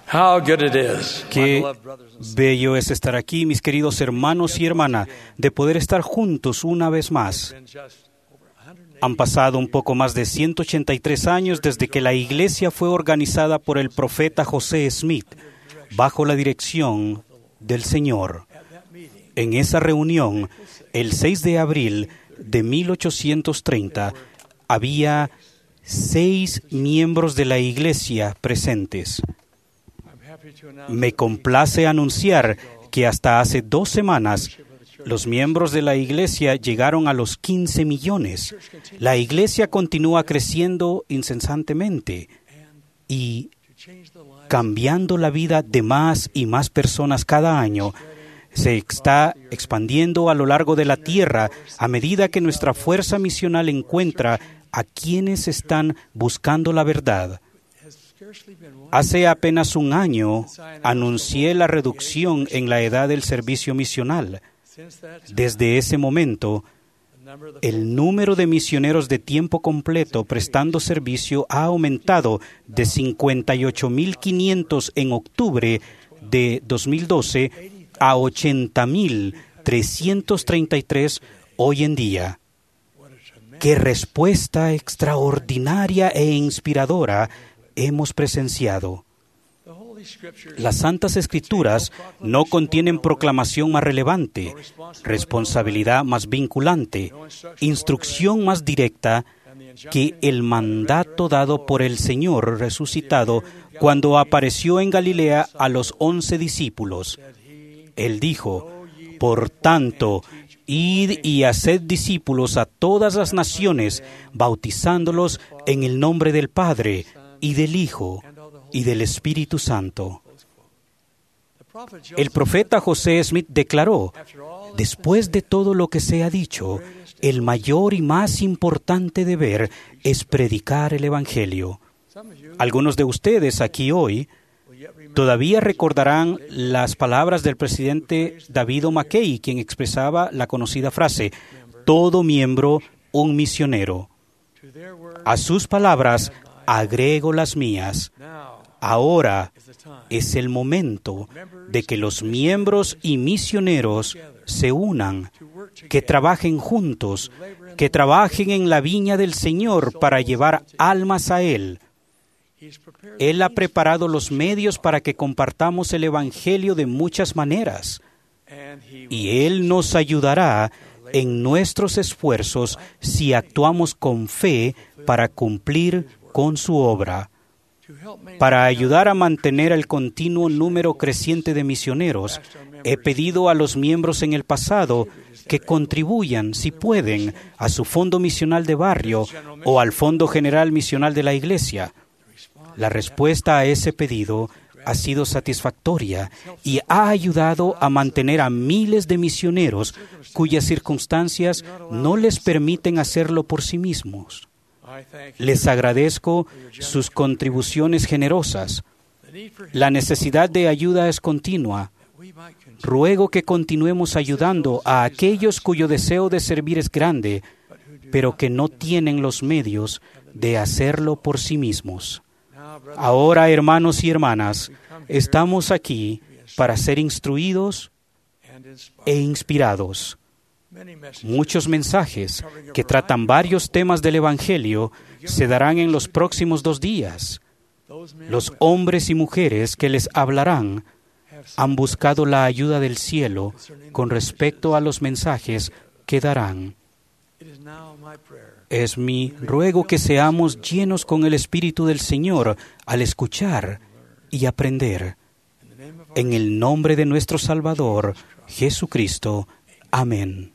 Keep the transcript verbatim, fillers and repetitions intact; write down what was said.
How good it is, Qué bello es estar aquí, mis queridos hermanos y hermanas, de poder estar juntos una vez más. Han pasado un poco más de ciento ochenta y tres años desde que la iglesia fue organizada por el profeta José Smith, bajo la dirección del Señor. En esa reunión, el seis de abril de mil ochocientos treinta, había seis miembros de la iglesia presentes. Me complace anunciar que hasta hace dos semanas los miembros de la iglesia llegaron a los quince millones. La iglesia continúa creciendo incesantemente y cambiando la vida de más y más personas cada año. Se está expandiendo a lo largo de la tierra a medida que nuestra fuerza misional encuentra a quienes están buscando la verdad. Hace apenas un año anuncié la reducción en la edad del servicio misional. Desde ese momento, el número de misioneros de tiempo completo prestando servicio ha aumentado de cincuenta y ocho mil quinientos en octubre de dos mil doce a ochenta mil trescientos treinta y tres hoy en día. ¡Qué respuesta extraordinaria e inspiradora hemos presenciado! Las Santas Escrituras no contienen proclamación más relevante, responsabilidad más vinculante, instrucción más directa que el mandato dado por el Señor resucitado cuando apareció en Galilea a los once discípulos. Él dijo: por tanto, id y haced discípulos a todas las naciones, bautizándolos en el nombre del Padre, y del Hijo, y del Espíritu Santo. El profeta José Smith declaró: después de todo lo que se ha dicho, el mayor y más importante deber es predicar el Evangelio. Algunos de ustedes aquí hoy todavía recordarán las palabras del presidente David O. McKay, quien expresaba la conocida frase: todo miembro, un misionero. A sus palabras agrego las mías. Ahora es el momento de que los miembros y misioneros se unan, que trabajen juntos, que trabajen en la viña del Señor para llevar almas a Él. Él ha preparado los medios para que compartamos el Evangelio de muchas maneras, y Él nos ayudará en nuestros esfuerzos si actuamos con fe para cumplir con su obra. Para ayudar a mantener el continuo número creciente de misioneros, he pedido a los miembros en el pasado que contribuyan, si pueden, a su fondo misional de barrio o al Fondo General Misional de la Iglesia. La respuesta a ese pedido ha sido satisfactoria y ha ayudado a mantener a miles de misioneros cuyas circunstancias no les permiten hacerlo por sí mismos. Les agradezco sus contribuciones generosas. La necesidad de ayuda es continua. Ruego que continuemos ayudando a aquellos cuyo deseo de servir es grande, pero que no tienen los medios de hacerlo por sí mismos. Ahora, hermanos y hermanas, estamos aquí para ser instruidos e inspirados. Muchos mensajes que tratan varios temas del Evangelio se darán en los próximos dos días. Los hombres y mujeres que les hablarán han buscado la ayuda del cielo con respecto a los mensajes que darán. Es mi ruego que seamos llenos con el Espíritu del Señor al escuchar y aprender. En el nombre de nuestro Salvador, Jesucristo. Amén.